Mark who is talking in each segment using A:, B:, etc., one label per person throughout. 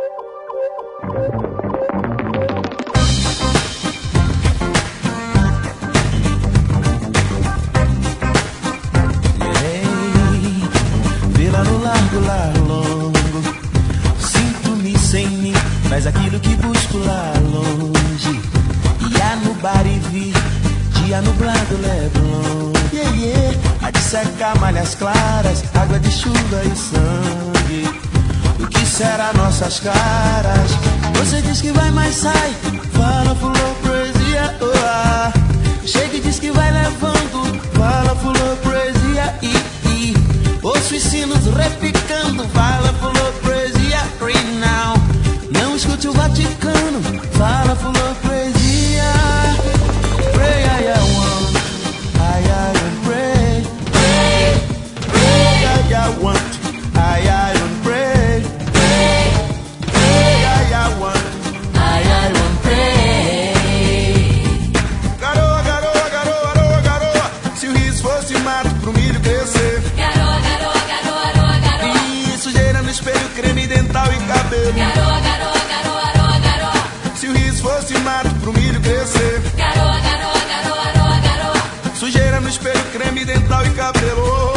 A: Vê-la no largo, lá longo, sinto-me sem mim, traz aquilo que busco lá longe. Ia no bar e vi, dia nublado, Leblon. Yeah, yeah. A de secar malhas claras, água de chuva e sangue. O que será nossas caras? Você diz que vai, mas sai. Fala, fulô, poesia, oh, ah. Chega e diz que vai levando. Fala, fulô, poesia, ouço os sinos repicando. Fala, fulô, poesia, right now. Não escute o Vaticano. Fala, fulô, poesia. Pray, I want. I want pray. Pray, I want. I want pray. Pray, I want. I want pray. Garoa, garoa, garoa, garoa, garoa. Se o riso fosse mato pro milho crescer.
B: Garoa, garoa, garoa, garoa, garoa.
A: E sujeira no espelho, creme dental e cabelo.
B: Garoa, garoa, garoa, garoa, garoa.
A: Se o riso fosse mato pro milho crescer.
B: Garoa, garoa, garoa, garoa, garoa.
A: Sujeira no espelho, creme dental e cabelo.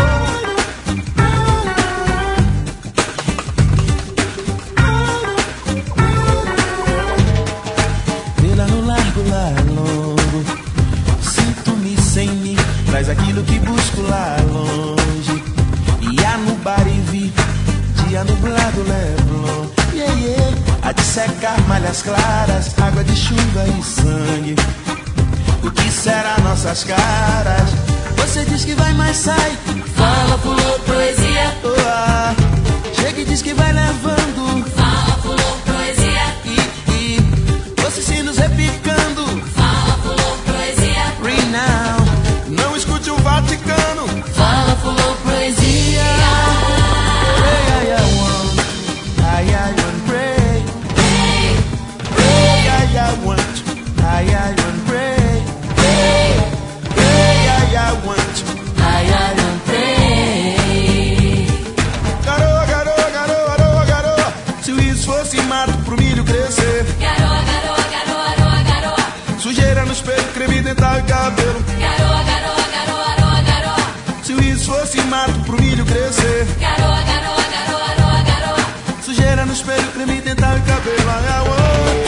A: Vê-la no largo, lá longo, sinto-me sem mim, traz aquilo que busco lá longe. Ia no bar e vi, dia nublado, Leblon. Yeah, yeah. A de secar malhas claras, água de chuva e sangue. O que será nossas caras? Você diz que vai, mas sai.
B: Fala, fulô, poesia.
A: Oh, ah. Chega e diz que vai levando.
B: Fala, fulô, poesia.
A: Os sinos repicando.
B: Fala, fulô, poesia.
A: Right now. Não escute o Vaticano.
B: Fala, fulô, poesia.
A: Pray, I want. I want pray. Pray, I want. I want pray. Pray, I want.
B: I want pray.
A: Garoa, garoa, garoa, garoa, garoa. Se o riso fosse mato pro milho crescer.
B: Garoa, garoa, garoa, garoa, garoa.
A: Sujeira no espelho, creme dental e cabelo.
B: Garoa, garoa, garoa, garoa, garoa.
A: Se o riso fosse mato pro milho crescer.
B: Garoa, garoa, garoa, garoa, garoa.
A: Sujeira no espelho, creme dental e cabelo. I want.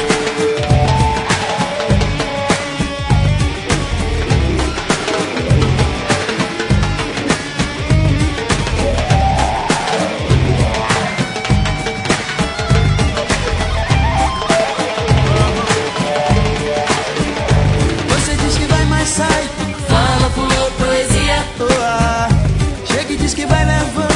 A: Você diz que vai, mas sai.
B: Fala, fulô, poesia.
A: Oh, ah. Chega e diz que vai levando.